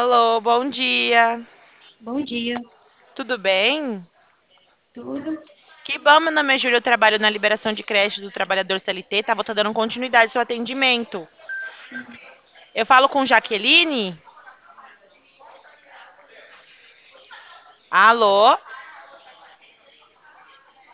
Alô, bom dia. Bom dia, Tudo bem? tudo? Que bom, meu nome é Júlia, eu trabalho na liberação de crédito do trabalhador CLT, tava dando continuidade ao seu atendimento. Eu falo com Jaqueline? Alô?